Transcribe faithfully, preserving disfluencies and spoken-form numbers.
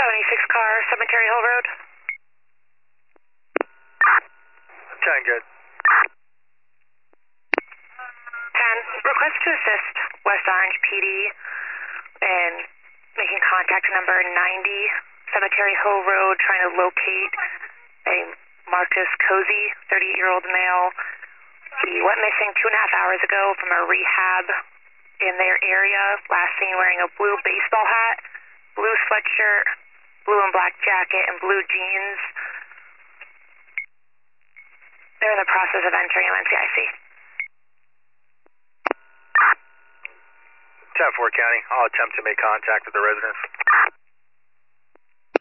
seventy-six car, Cemetery Hill Road. ten, good. ten, request to assist West Orange P D in making contact number ninety, Cemetery Hill Road, trying to locate a Marcus Cozy, thirty-eight-year-old male. He went missing two and a half hours ago from a rehab in their area. Last seen wearing a blue baseball hat, blue sweatshirt, blue and black jacket, and blue jeans. They're in the process of entering M N C I C. ten four County, I'll attempt to make contact with the residents.